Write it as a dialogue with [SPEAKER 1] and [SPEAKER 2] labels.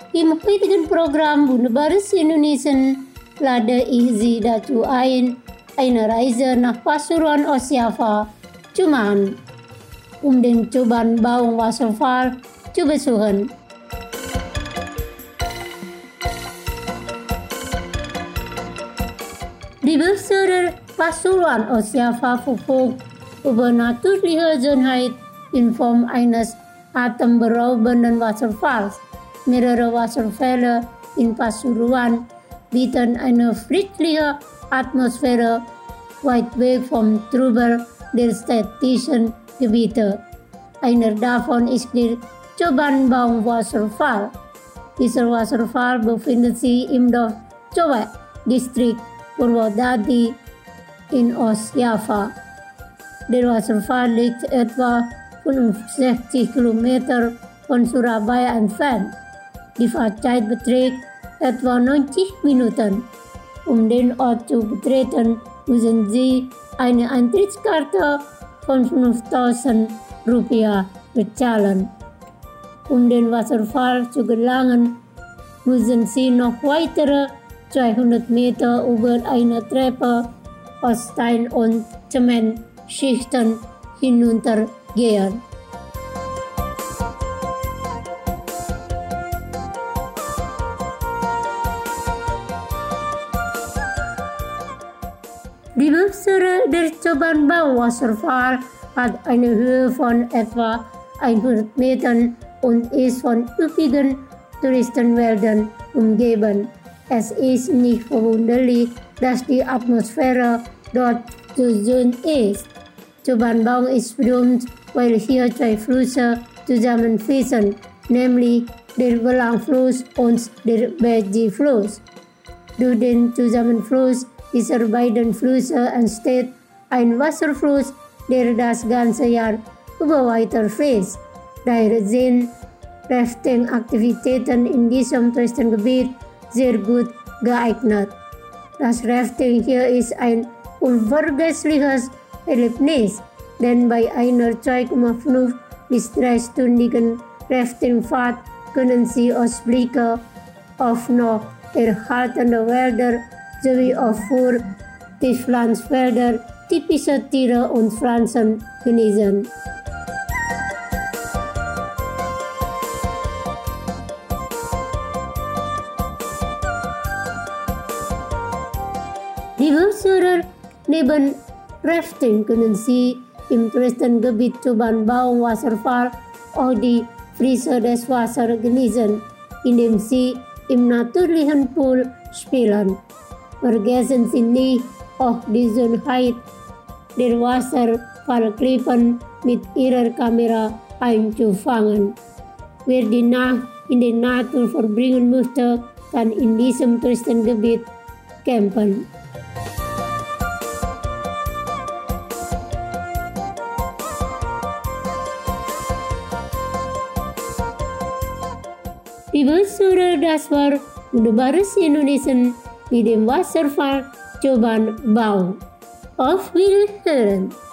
[SPEAKER 1] Im heutigen Programm Wunderbares Indonesien lade ich Sie dazu ein, eine Reise nach Pasuruan aus Java zu machen, um den Coban Baung Wasserfall zu besuchen. Die Besitzer Pasuruan aus Java verfügt über natürliche Schönheit in Form eines atemberaubenden Wasserfalls. Mehrere Wasserfälle in Pasuruan bieten eine friedliche Atmosphäre weit weg vom Trubel der städtischen Gebiete. Einer davon ist der Coban Baung Wasserfall. Dieser Wasserfall befindet sich im Dorf Coban, Distrikt Purwodadi in Ostjava. Der Wasserfall liegt etwa 65 Kilometer von Surabaya entfernt. Die Fahrzeit beträgt etwa 90 Minuten. Um den Ort zu betreten, müssen Sie eine Eintrittskarte von 5.000 Rupiah bezahlen. Um den Wasserfall zu gelangen, müssen Sie noch weitere 200 Meter über eine Treppe aus Stein und Zementschichten hinuntergehen. Die Besitzer der Coban Baung Wasserfall hat eine Höhe von etwa 100 Metern und ist von üppigen Touristenwäldern umgeben. Es ist nicht verwunderlich, dass die Atmosphäre dort so schön ist. Coban Baung ist berühmt, weil hier zwei Flüsse zusammenfließen, nämlich der Belangfluss und der Beji-Fluss. Durch den Zusammenfluss dieser beiden Flüsse entsteht ein Wasserfluss, der das ganze Jahr über weiterfließt. Daher sind Rafting-Aktivitäten in diesem Touristengebiet sehr gut geeignet. Das Rafting hier ist ein unvergessliches Erlebnis, denn bei einer 2,5 bis 3-stündigen Raftingfahrt können Sie Ausblicke auf noch erhaltene Wälder sowie auf Tieflandsfelder, typische Tiere und Pflanzen genießen. Die Besucher neben Rafting können Sie im Touristengebiet Coban Baung Wasserfall auch die Frische des Wassers genießen, indem Sie im natürlichen Pool spielen. Vergessen Sie nicht, auch die Schönheit der Wasserfallklippen mit Ihrer Kamera einzufangen. Wer die Nacht in der Natur verbringen möchte, kann in diesem Touristengebiet campen. Liebe Zuhörer, das war Wunderbares Indonesien mit dem Wasserfall Coban Baung. Auf Wiederhören!